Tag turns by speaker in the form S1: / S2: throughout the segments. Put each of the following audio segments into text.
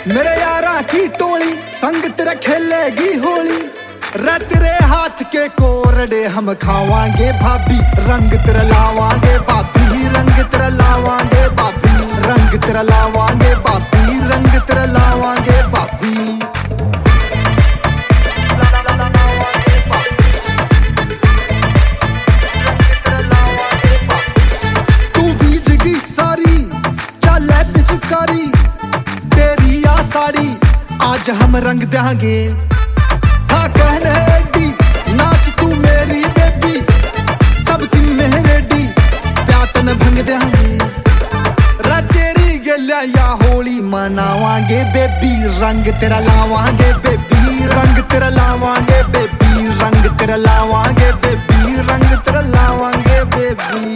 S1: मेरे यारा की टोली संग तेरा खेलेगी होली। रे तेरे हाथ के कोरडे हम खावांगे भाभी, रंग तेरा लावांगे भाभी, रंग तेरा लावांगे भाभी, रंग तेरा लावांगे भाभी, रंग तेरा लावांगे भाभी। तू भीजगी सारी चले पिचकारी, तेरी आ साड़ी आज हम रंग देंगे। हाँ कहने दी नाच तू मेरी बेबी, सबकी मेरे डी प्यातन भंग देंगे। रा तेरी गलिया या होली मनावांगे बेबी, रंग तेरा लावांगे बेबी, रंग तेरा लावांगे बेबी, रंग तेरा लावांगे बेबी, रंग तेरा लावांगे बेबी।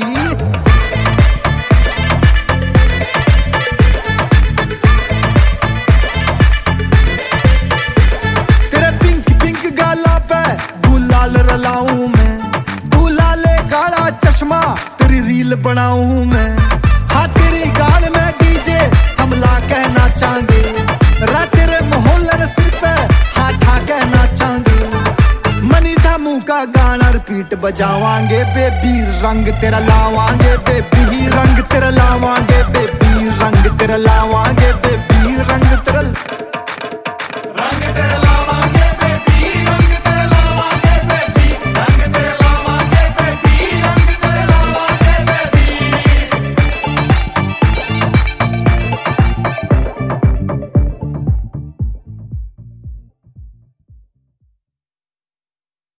S1: रलाऊं मैं तू लाले काला चश्मा, तेरी रील बनाऊं मैं। हाँ तेरी गाल में डीजे हमला कहना चाहेंगे, रा तेरे मोहल्ले सिर पे हाथ कहना चाहेंगे। मनी था मुंह का गाना रिपीट बजावांगे बेबी, रंग तेरा लावांगे बेबी, रंग तेरा लावांगे बेबी, रंग तेरा लावांगे बेबी, रंग तेरा